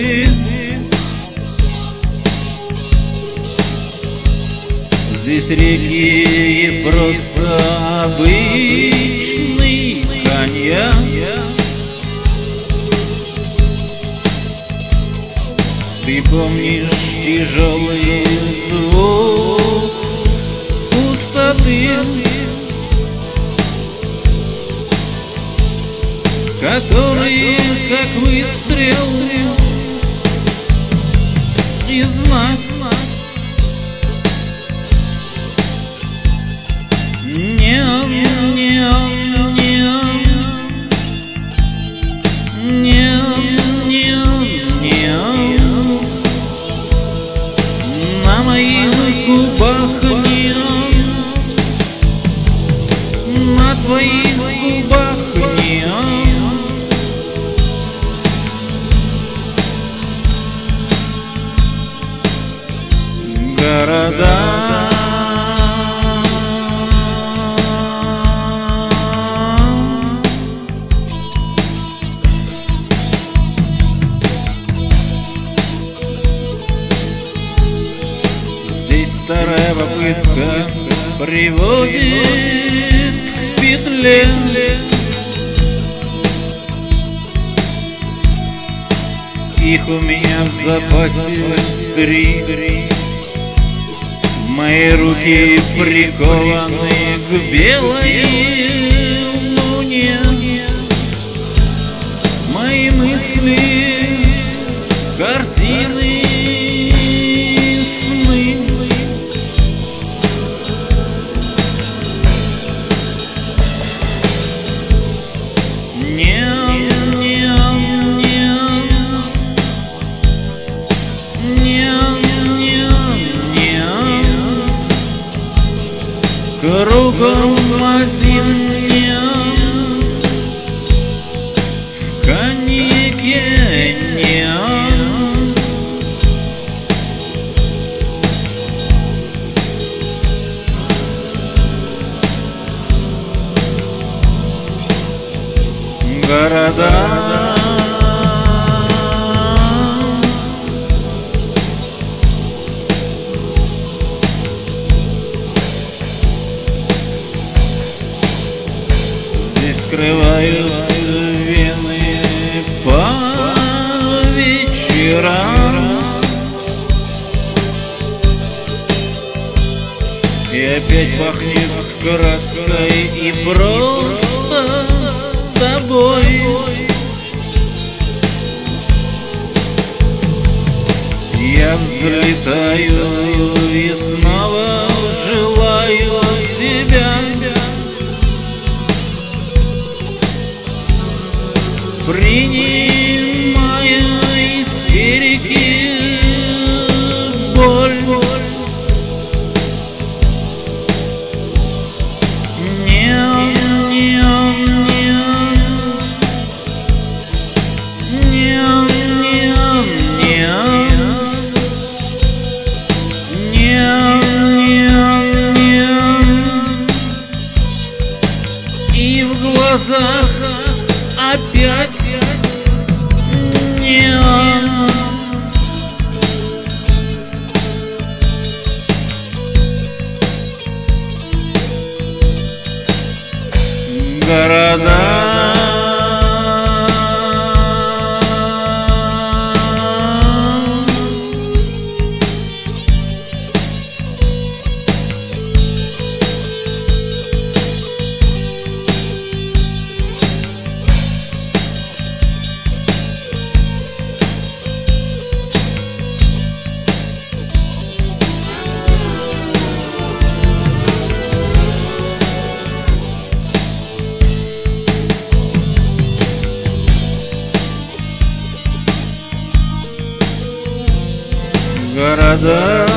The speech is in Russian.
ты. Здесь реки и просто обычный коньяк. Ты помнишь тяжелый звук пустоты, который, как выстрел из нас, на моих губах неон, на твоих губах неон. Города старая попытка приводит к петле. Их у меня в запасе 3. Мои руки прикованы к белой луне. Мои мысли, картины, кругом один неон, в коньяке неон. Города скрывают вены по вечерам, и опять пахнет краской и просто тобой. Я взлетаю и снова желаю тебя. Принимая истерики, боль, неон, неон, неон, неон, неон, неон, неон, и в глазах опять неон. Города города.